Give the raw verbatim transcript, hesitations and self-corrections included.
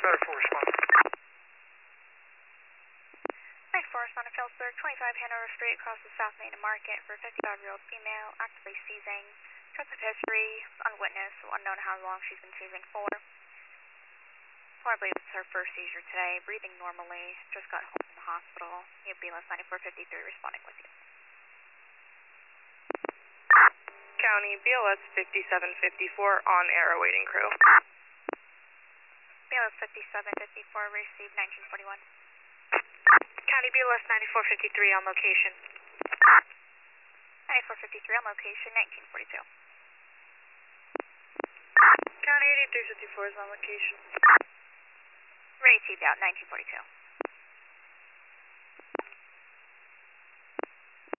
Better for response. nine four, respond to Phillipsburg, twenty-five Hanover Street, across the South Main Market for a fifty-five-year-old female, actively seizing. Extensive history, unwitnessed, so unknown how long she's been seizing for. So I believe it's her first seizure today, breathing normally, just got home from the hospital. You have B L S ninety-four fifty-three responding with you. County, B L S fifty-seven fifty-four, on air awaiting crew. B L S fifty-seven fifty-four, received nineteen forty-one. County, B L S ninety-four fifty-three on location. ninety-four fifty-three on location, nineteen forty-two. County, eighty-three fifty-four is on location. Ready to out, nineteen forty-two.